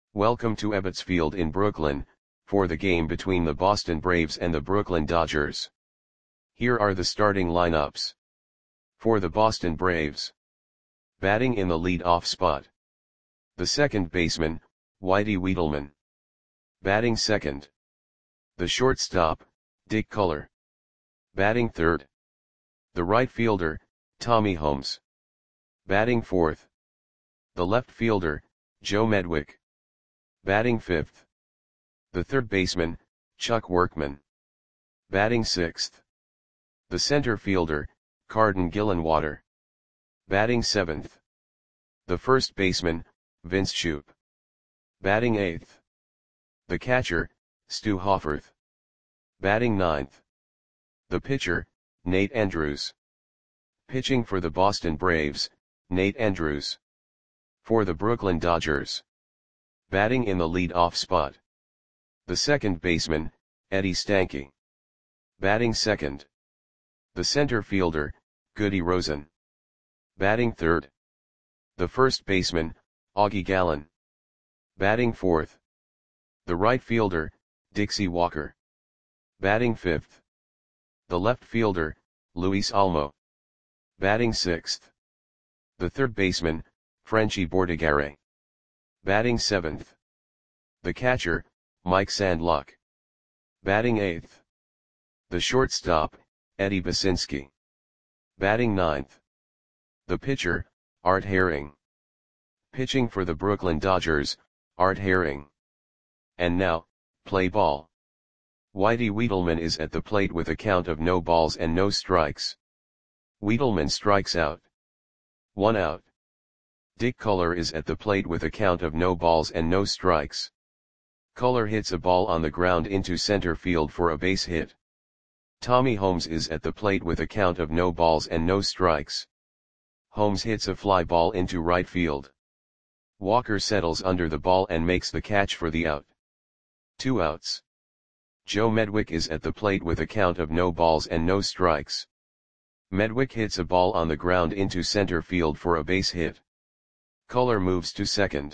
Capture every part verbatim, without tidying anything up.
Welcome to Ebbets Field in Brooklyn, for the game between the Boston Braves and the Brooklyn Dodgers. Here are the starting lineups. For the Boston Braves. Batting in the lead-off spot. The second baseman, Whitey Wietelman. Batting second. The shortstop, Dick Culler. Batting third. The right fielder, Tommy Holmes. Batting fourth. The left fielder, Joe Medwick. Batting fifth. The third baseman, Chuck Workman. Batting sixth. The center fielder, Carden Gillenwater. Batting seventh. The first baseman, Vince Shoop. Batting eighth. The catcher, Stu Hofferth. Batting ninth. The pitcher, Nate Andrews. Pitching for the Boston Braves, Nate Andrews. For the Brooklyn Dodgers. Batting in the lead-off spot. The second baseman, Eddie Stanky. Batting second. The center fielder, Goody Rosen. Batting third. The first baseman, Augie Gallen. Batting fourth. The right fielder, Dixie Walker. Batting fifth. The left fielder, Luis Almo. Batting sixth. The third baseman, Frenchie Bordigare. Batting seventh. The catcher, Mike Sandluck. Batting eighth. The shortstop, Eddie Basinski. Batting ninth. The pitcher, Art Herring. Pitching for the Brooklyn Dodgers, Art Herring. And now, play ball. Whitey Wietelman is at the plate with a count of no balls and no strikes. Wietelman strikes out. One out. Dick Culler is at the plate with a count of no balls and no strikes. Culler hits a ball on the ground into center field for a base hit. Tommy Holmes is at the plate with a count of no balls and no strikes. Holmes hits a fly ball into right field. Walker settles under the ball and makes the catch for the out. Two outs. Joe Medwick is at the plate with a count of no balls and no strikes. Medwick hits a ball on the ground into center field for a base hit. Culler moves to second.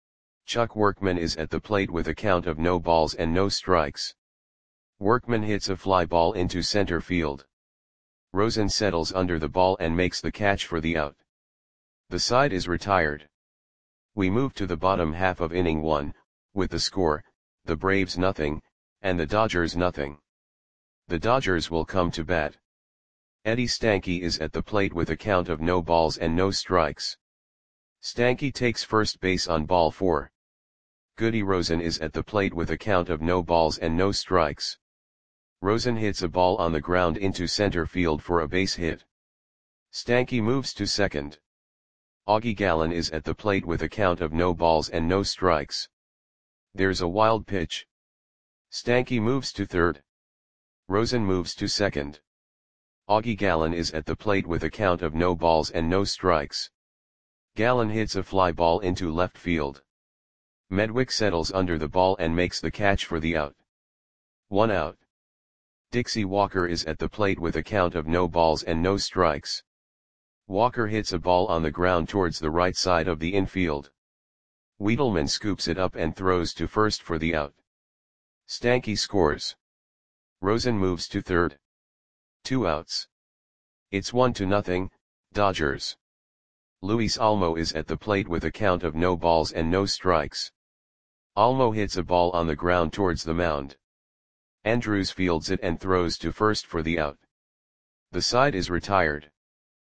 Chuck Workman is at the plate with a count of no balls and no strikes. Workman hits a fly ball into center field. Rosen settles under the ball and makes the catch for the out. The side is retired. We move to the bottom half of inning one, with the score, the Braves nothing, and the Dodgers nothing. The Dodgers will come to bat. Eddie Stanky is at the plate with a count of no balls and no strikes. Stanky takes first base on ball four. Goody Rosen is at the plate with a count of no balls and no strikes. Rosen hits a ball on the ground into center field for a base hit. Stanky moves to second. Augie Gallen is at the plate with a count of no balls and no strikes. There's a wild pitch. Stanky moves to third. Rosen moves to second. Augie Gallen is at the plate with a count of no balls and no strikes. Gallen hits a fly ball into left field. Medwick settles under the ball and makes the catch for the out. One out. Dixie Walker is at the plate with a count of no balls and no strikes. Walker hits a ball on the ground towards the right side of the infield. Wietelman scoops it up and throws to first for the out. Stanky scores. Rosen moves to third. Two outs. It's one to nothing, Dodgers. Luis Almo is at the plate with a count of no balls and no strikes. Almo hits a ball on the ground towards the mound. Andrews fields it and throws to first for the out. The side is retired.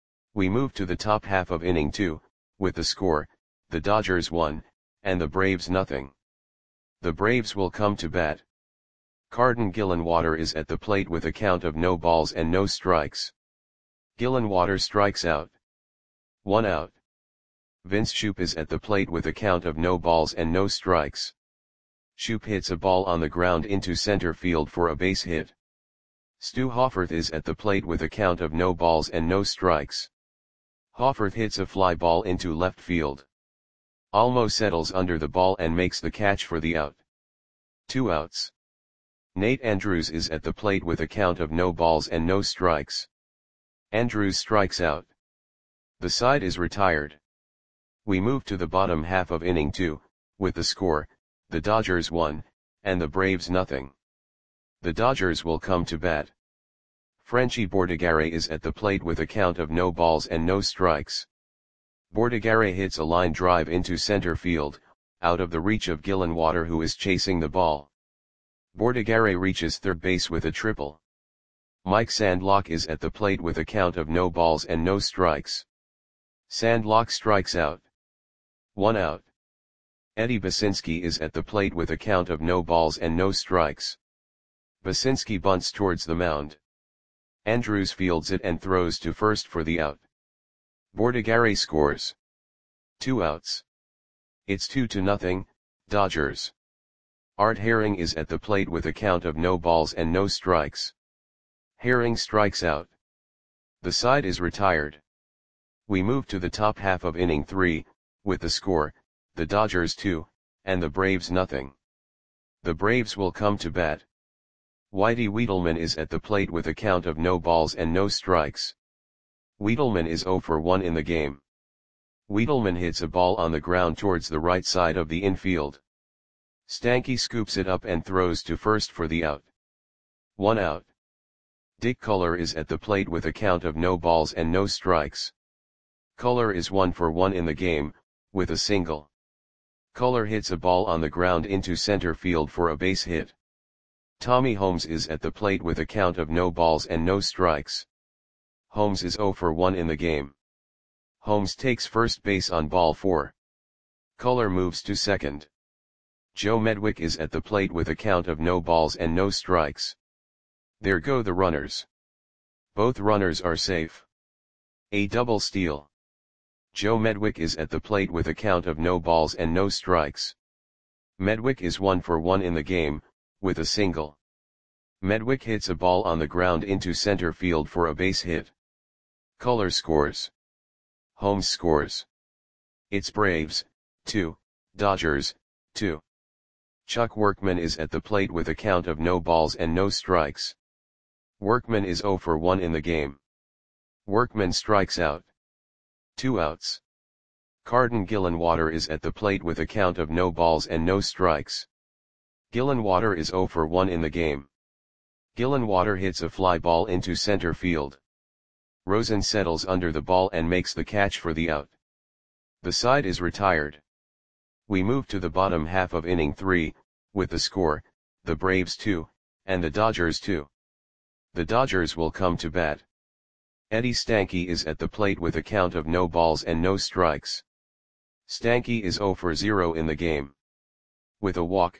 We move to the top half of inning two, with the score, the Dodgers one, and the Braves nothing. The Braves will come to bat. Carden Gillenwater is at the plate with a count of no balls and no strikes. Gillenwater strikes out. One out. Vince Shoop is at the plate with a count of no balls and no strikes. Shoop hits a ball on the ground into center field for a base hit. Stu Hofferth is at the plate with a count of no balls and no strikes. Hofferth hits a fly ball into left field. Almo settles under the ball and makes the catch for the out. Two outs. Nate Andrews is at the plate with a count of no balls and no strikes. Andrews strikes out. The side is retired. We move to the bottom half of inning two, with the score, the Dodgers one, and the Braves nothing. The Dodgers will come to bat. Frenchy Bordighera is at the plate with a count of no balls and no strikes. Bordighera hits a line drive into center field, out of the reach of Gillenwater, who is chasing the ball. Bordighera reaches third base with a triple. Mike Sandlock is at the plate with a count of no balls and no strikes. Sandlock strikes out. One out. Eddie Basinski is at the plate with a count of no balls and no strikes. Basinski bunts towards the mound. Andrews fields it and throws to first for the out. Bordighera scores. Two outs. It's two to nothing, Dodgers. Art Herring is at the plate with a count of no balls and no strikes. Herring strikes out. The side is retired. We move to the top half of inning three, with the score, the Dodgers two, and the Braves nothing. The Braves will come to bat. Whitey Wiedelman is at the plate with a count of no balls and no strikes. Wiedelman is zero for one in the game. Wiedelman hits a ball on the ground towards the right side of the infield. Stanky scoops it up and throws to first for the out. One out. Dick Culler is at the plate with a count of no balls and no strikes. Culler is one for one in the game, with a single. Culler hits a ball on the ground into center field for a base hit. Tommy Holmes is at the plate with a count of no balls and no strikes. Holmes is zero for one in the game. Holmes takes first base on ball four. Culler moves to second. Joe Medwick is at the plate with a count of no balls and no strikes. There go the runners. Both runners are safe. A double steal. Joe Medwick is at the plate with a count of no balls and no strikes. Medwick is one for one in the game, with a single. Medwick hits a ball on the ground into center field for a base hit. Culler scores. Holmes scores. It's Braves, two, Dodgers, two. Chuck Workman is at the plate with a count of no balls and no strikes. Workman is zero for one in the game. Workman strikes out. Two outs. Carden Gillenwater is at the plate with a count of no balls and no strikes. Gillenwater is zero for one in the game. Gillenwater hits a fly ball into center field. Rosen settles under the ball and makes the catch for the out. The side is retired. We move to the bottom half of inning three, with the score, the Braves two, and the Dodgers two. The Dodgers will come to bat. Eddie Stanky is at the plate with a count of no balls and no strikes. Stanky is zero for zero in the game. With a walk.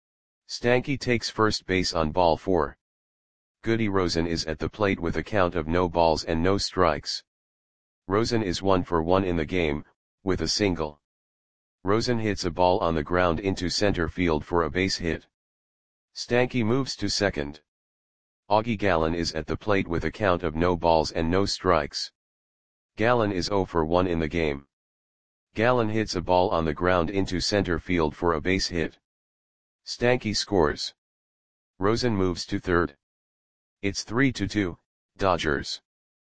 Stanky takes first base on ball four. Goody Rosen is at the plate with a count of no balls and no strikes. Rosen is one for one in the game, with a single. Rosen hits a ball on the ground into center field for a base hit. Stanky moves to second. Augie Gallen is at the plate with a count of no balls and no strikes. Gallen is zero for one in the game. Gallen hits a ball on the ground into center field for a base hit. Stanky scores. Rosen moves to third. It's three to two, Dodgers.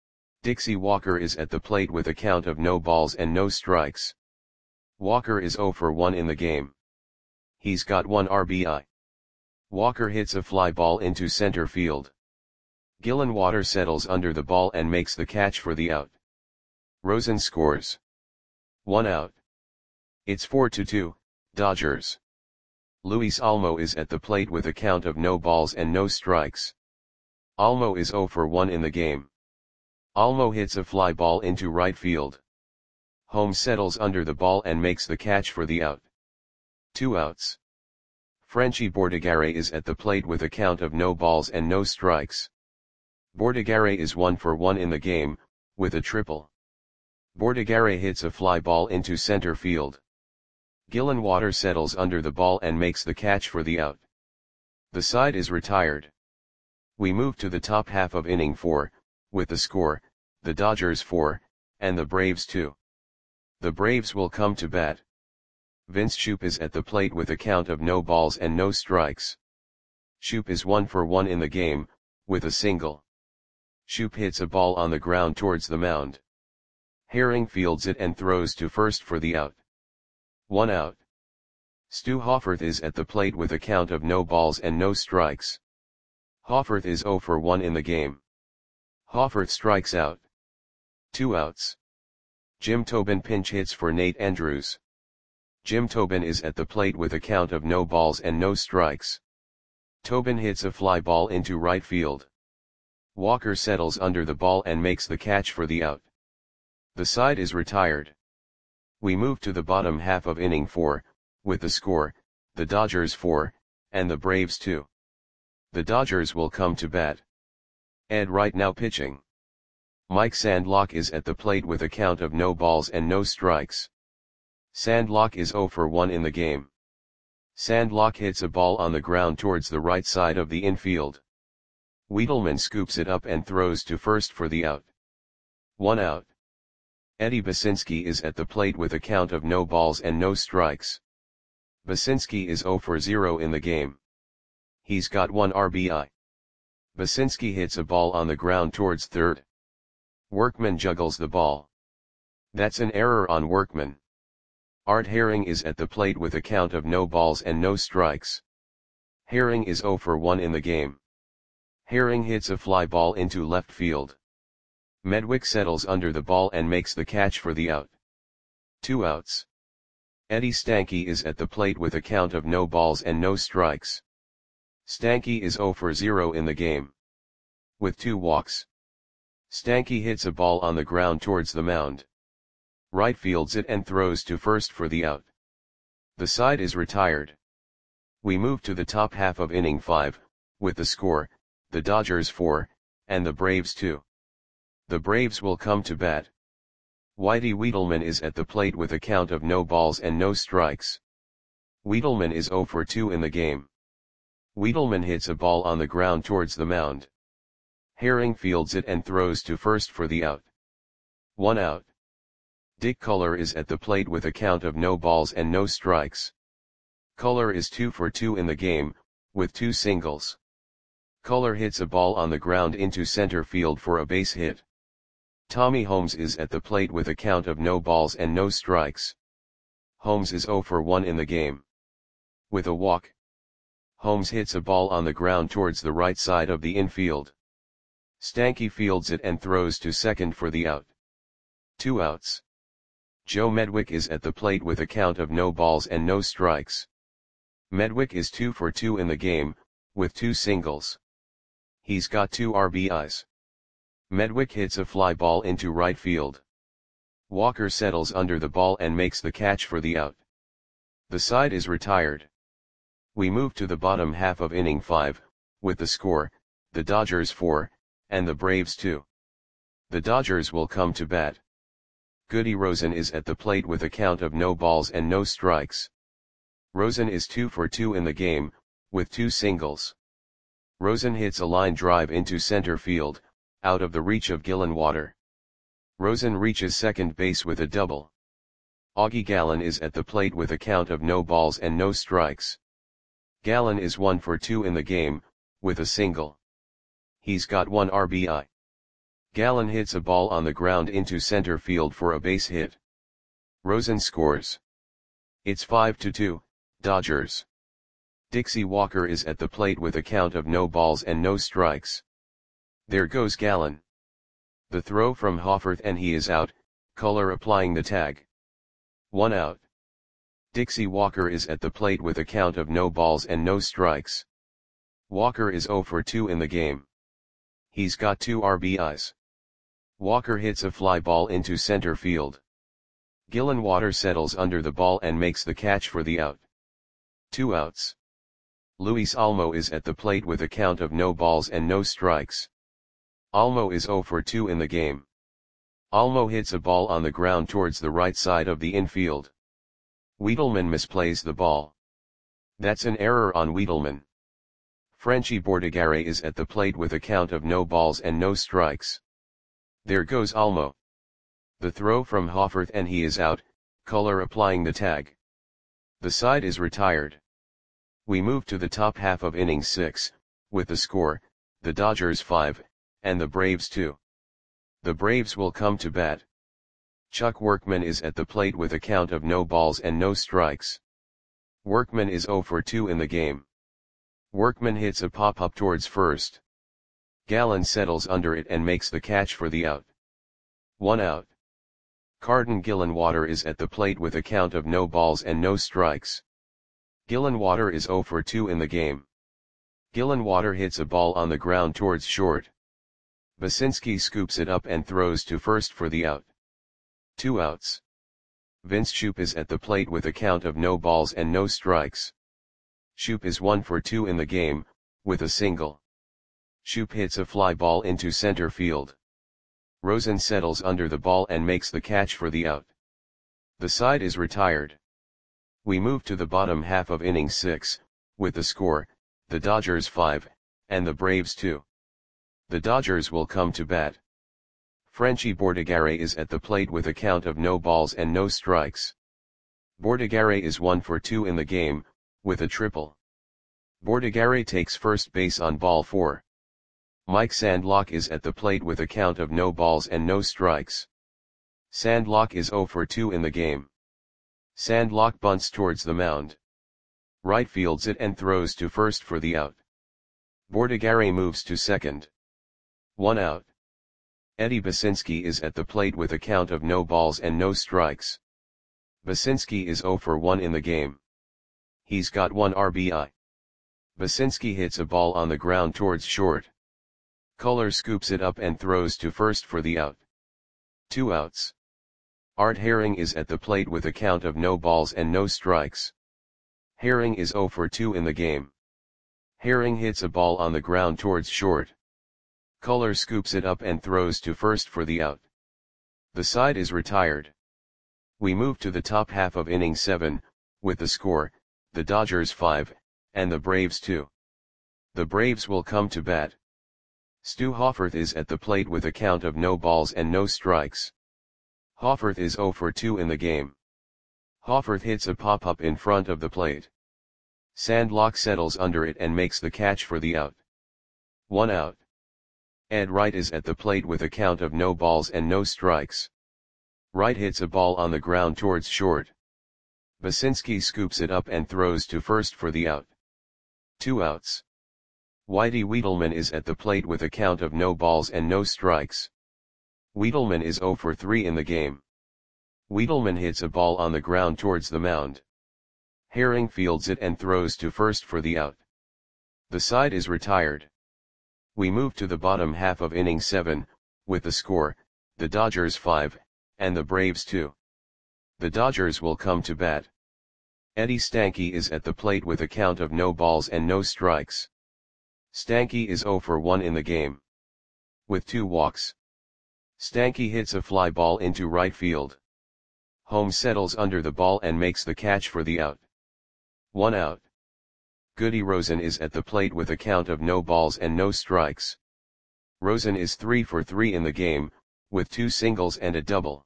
Dixie Walker is at the plate with a count of no balls and no strikes. Walker is zero for one in the game. He's got one R B I. Walker hits a fly ball into center field. Gillenwater settles under the ball and makes the catch for the out. Rosen scores. One out. It's four to two, Dodgers. Luis Almo is at the plate with a count of no balls and no strikes. Almo is zero for one in the game. Almo hits a fly ball into right field. Holmes settles under the ball and makes the catch for the out. Two outs. Frenchy Bordighera is at the plate with a count of no balls and no strikes. Bordighera is one for one in the game, with a triple. Bordighera hits a fly ball into center field. Gillenwater settles under the ball and makes the catch for the out. The side is retired. We move to the top half of inning four, with the score, the Dodgers four, and the Braves two. The Braves will come to bat. Vince Shoop is at the plate with a count of no balls and no strikes. Shoop is one for one in the game, with a single. Shoop hits a ball on the ground towards the mound. Herring fields it and throws to first for the out. One out. Stu Hoffarth is at the plate with a count of no balls and no strikes. Hoffarth is zero for one in the game. Hoffarth strikes out. Two outs. Jim Tobin pinch hits for Nate Andrews. Jim Tobin is at the plate with a count of no balls and no strikes. Tobin hits a fly ball into right field. Walker settles under the ball and makes the catch for the out. The side is retired. We move to the bottom half of inning four, with the score, the Dodgers four, and the Braves two. The Dodgers will come to bat. Ed Wright now pitching. Mike Sandlock is at the plate with a count of no balls and no strikes. Sandlock is zero for one in the game. Sandlock hits a ball on the ground towards the right side of the infield. Wiedelman scoops it up and throws to first for the out. One out. Eddie Basinski is at the plate with a count of no balls and no strikes. Basinski is zero for zero in the game. He's got one R B I. Basinski hits a ball on the ground towards third. Workman juggles the ball. That's an error on Workman. Art Herring is at the plate with a count of no balls and no strikes. Herring is zero for one in the game. Herring hits a fly ball into left field. Medwick settles under the ball and makes the catch for the out. Two outs. Eddie Stanky is at the plate with a count of no balls and no strikes. Stanky is zero for zero in the game. With two walks. Stanky hits a ball on the ground towards the mound. Right fields it and throws to first for the out. The side is retired. We move to the top half of inning five, with the score, the Dodgers four, and the Braves two. The Braves will come to bat. Whitey Wiedelman is at the plate with a count of no balls and no strikes. Wiedelman is zero for two in the game. Wiedelman hits a ball on the ground towards the mound. Herring fields it and throws to first for the out. One out. Dick Culler is at the plate with a count of no balls and no strikes. Culler is two for two in the game, with two singles. Culler hits a ball on the ground into center field for a base hit. Tommy Holmes is at the plate with a count of no balls and no strikes. Holmes is zero for one in the game. With a walk. Holmes hits a ball on the ground towards the right side of the infield. Stanky fields it and throws to second for the out. Two outs. Joe Medwick is at the plate with a count of no balls and no strikes. Medwick is two for two in the game, with two singles. He's got two R B Is. Medwick hits a fly ball into right field. Walker settles under the ball and makes the catch for the out. The side is retired. We move to the bottom half of inning five, with the score, the Dodgers four, and the Braves two. The Dodgers will come to bat. Goody Rosen is at the plate with a count of no balls and no strikes. Rosen is two for two in the game, with two singles. Rosen hits a line drive into center field, out of the reach of Gillenwater. Rosen reaches second base with a double. Augie Gallen is at the plate with a count of no balls and no strikes. Gallen is one for two in the game, with a single. He's got one R B I. Gallen hits a ball on the ground into center field for a base hit. Rosen scores. It's five to two, Dodgers. Dixie Walker is at the plate with a count of no balls and no strikes. There goes Gallen. The throw from Hoffarth and he is out, Culler applying the tag. One out. Dixie Walker is at the plate with a count of no balls and no strikes. Walker is zero for two in the game. He's got two R B Is. Walker hits a fly ball into center field. Gillenwater settles under the ball and makes the catch for the out. Two outs. Luis Almo is at the plate with a count of no balls and no strikes. Almo is zero for two in the game. Almo hits a ball on the ground towards the right side of the infield. Wiedelman misplays the ball. That's an error on Wiedelman. Frenchie Bordigare is at the plate with a count of no balls and no strikes. There goes Almo. The throw from Hoffarth and he is out, Culler applying the tag. The side is retired. We move to the top half of inning six, with the score, the Dodgers five, and the Braves two. The Braves will come to bat. Chuck Workman is at the plate with a count of no balls and no strikes. Workman is zero for two in the game. Workman hits a pop-up towards first. Gallen settles under it and makes the catch for the out. One out. Carden Gillenwater is at the plate with a count of no balls and no strikes. Gillenwater is zero for two in the game. Gillenwater hits a ball on the ground towards short. Basinski scoops it up and throws to first for the out. Two outs. Vince Shoop is at the plate with a count of no balls and no strikes. Shoop is one for two in the game, with a single. Shoop hits a fly ball into center field. Rosen settles under the ball and makes the catch for the out. The side is retired. We move to the bottom half of inning six, with the score, the Dodgers five, and the Braves two. The Dodgers will come to bat. Frenchy Bordigare is at the plate with a count of no balls and no strikes. Bordigare is one for two in the game, with a triple. Bordigare takes first base on ball four. Mike Sandlock is at the plate with a count of no balls and no strikes. Sandlock is zero for two in the game. Sandlock bunts towards the mound. Right fields it and throws to first for the out. Bordigare moves to second. One out. Eddie Basinski is at the plate with a count of no balls and no strikes. Basinski is zero for one in the game. He's got one R B I. Basinski hits a ball on the ground towards short. Culler scoops it up and throws to first for the out. Two outs. Art Herring is at the plate with a count of no balls and no strikes. Herring is zero for two in the game. Herring hits a ball on the ground towards short. Culler scoops it up and throws to first for the out. The side is retired. We move to the top half of inning seven, with the score, the Dodgers five, and the Braves two. The Braves will come to bat. Stu Hofferth is at the plate with a count of no balls and no strikes. Hofferth is zero for two in the game. Hofferth hits a pop-up in front of the plate. Sandlock settles under it and makes the catch for the out. One out. Ed Wright is at the plate with a count of no balls and no strikes. Wright hits a ball on the ground towards short. Basinski scoops it up and throws to first for the out. Two outs. Whitey Wiedelman is at the plate with a count of no balls and no strikes. Wiedelman is zero for three in the game. Wiedelman hits a ball on the ground towards the mound. Herring fields it and throws to first for the out. The side is retired. We move to the bottom half of inning seven, with the score, the Dodgers five, and the Braves two. The Dodgers will come to bat. Eddie Stanky is at the plate with a count of no balls and no strikes. Stanky is zero for one in the game. With two walks. Stanky hits a fly ball into right field. Holmes settles under the ball and makes the catch for the out. One out. Goody Rosen is at the plate with a count of no balls and no strikes. Rosen is three for three in the game, with two singles and a double.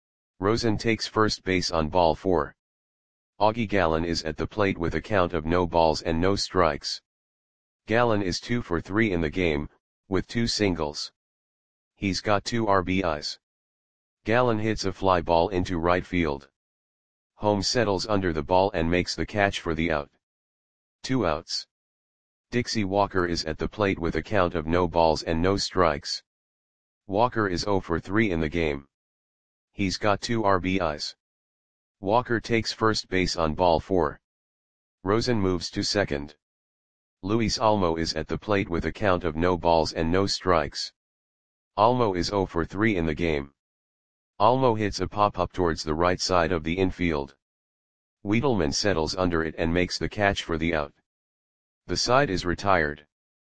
Rosen takes first base on ball four. Augie Gallen is at the plate with a count of no balls and no strikes. Gallen is two for three in the game, with two singles. He's got two R B Is. Gallen hits a fly ball into right field. Holmes settles under the ball and makes the catch for the out. Two outs. Dixie Walker is at the plate with a count of no balls and no strikes. Walker is zero for three in the game. He's got two R B Is. Walker takes first base on ball four. Rosen moves to second. Luis Almo is at the plate with a count of no balls and no strikes. Almo is zero for three in the game. Almo hits a pop-up towards the right side of the infield. Wiedelman settles under it and makes the catch for the out. The side is retired.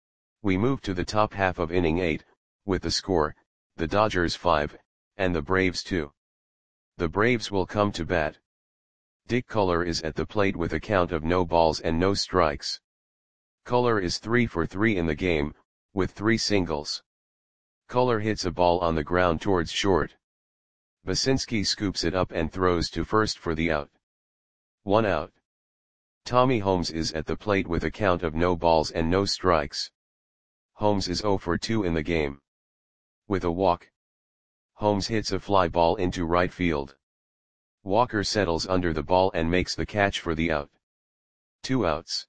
We move to the top half of inning eight, with the score, the Dodgers five, and the Braves two. The Braves will come to bat. Dick Culler is at the plate with a count of no balls and no strikes. Culler is three for three in the game, with three singles. Culler hits a ball on the ground towards short. Basinski scoops it up and throws to first for the out. One out. Tommy Holmes is at the plate with a count of no balls and no strikes. Holmes is zero for two in the game. With a walk. Holmes hits a fly ball into right field. Walker settles under the ball and makes the catch for the out. Two outs.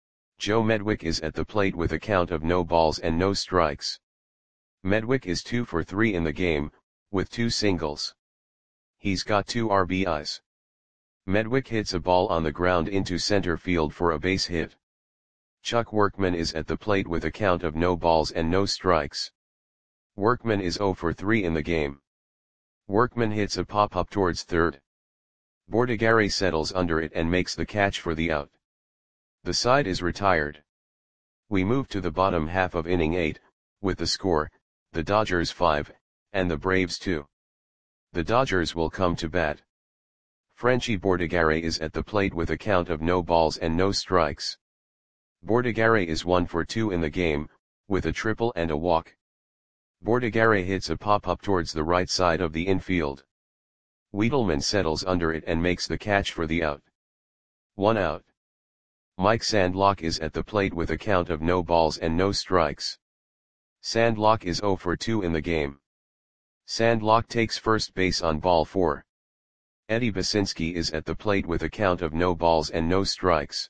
Joe Medwick is at the plate with a count of no balls and no strikes. Medwick is two for three in the game, with two singles. He's got two R B Is. Medwick hits a ball on the ground into center field for a base hit. Chuck Workman is at the plate with a count of no balls and no strikes. Workman is zero for three in the game. Workman hits a pop-up towards third. Bordigare settles under it and makes the catch for the out. The side is retired. We move to the bottom half of inning eight, with the score, the Dodgers five, and the Braves two. The Dodgers will come to bat. Frenchy Bordigare is at the plate with a count of no balls and no strikes. Bordigare is one for two in the game, with a triple and a walk. Bordigare hits a pop-up towards the right side of the infield. Wiedelman settles under it and makes the catch for the out. One out. Mike Sandlock is at the plate with a count of no balls and no strikes. Sandlock is zero for two in the game. Sandlock takes first base on ball four. Eddie Basinski is at the plate with a count of no balls and no strikes.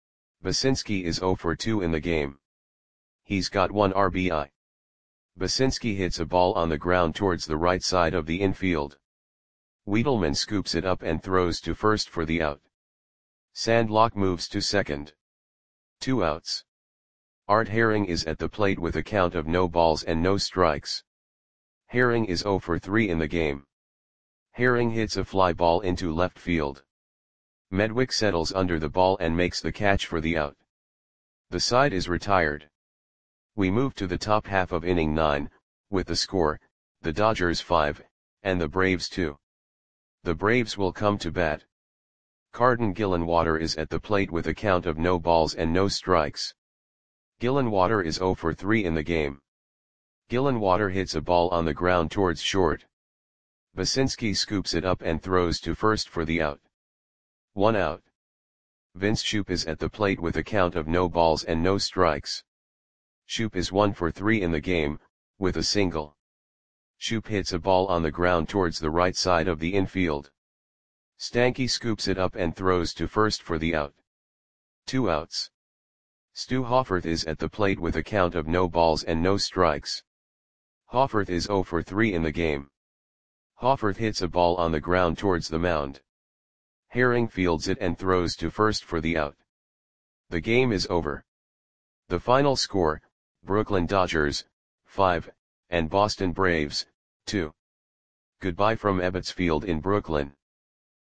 Basinski is zero for two in the game. He's got one R B I. Basinski hits a ball on the ground towards the right side of the infield. Wiedelman scoops it up and throws to first for the out. Sandlock moves to second. Two outs. Art Herring is at the plate with a count of no balls and no strikes. Herring is zero for three in the game. Herring hits a fly ball into left field. Medwick settles under the ball and makes the catch for the out. The side is retired. We move to the top half of inning nine, with the score, the Dodgers five, and the Braves two. The Braves will come to bat. Carden Gillenwater is at the plate with a count of no balls and no strikes. Gillenwater is zero for three in the game. Gillenwater hits a ball on the ground towards short. Basinski scoops it up and throws to first for the out. One out. Vince Shoop is at the plate with a count of no balls and no strikes. Shoop is one for three in the game, with a single. Shoop hits a ball on the ground towards the right side of the infield. Stanky scoops it up and throws to first for the out. Two outs. Stu Hofferth is at the plate with a count of no balls and no strikes. Hofferth is zero for three in the game. Hofferth hits a ball on the ground towards the mound. Herring fields it and throws to first for the out. The game is over. The final score, Brooklyn Dodgers, five, and Boston Braves, two. Goodbye from Ebbets Field in Brooklyn.